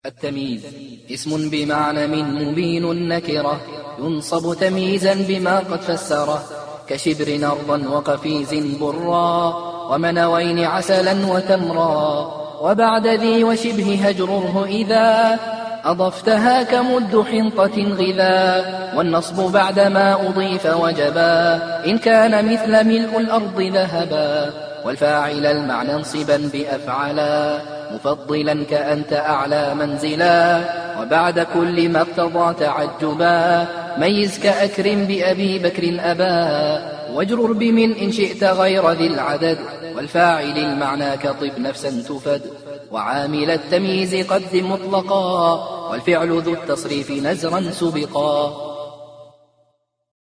التمييز اسم بمعنى من مبين نكرة، ينصب تمييزا بما قد فسره، كشبر أرضا وقفيز برا، ومنوين عسلا وتمرا. وبعد ذي وشبه هجره إذا أضفتها كمد حنطة غذا، والنصب بعدما أضيف وجبا إن كان مثل ملء الأرض ذهبا. والفاعل المعنى انصبا بأفعلا، مفضلا كأنت أعلى منزلا، وبعد كل ما اقتضى تعجبا ميز كأكرم بأبي بكر أبا. واجرر بمن إن شئت غير ذي العدد، والفاعل المعنى كطب نفسا تفد. وعامل التمييز قدم مطلقا، والفعل ذو التصريف نزرا سبقا.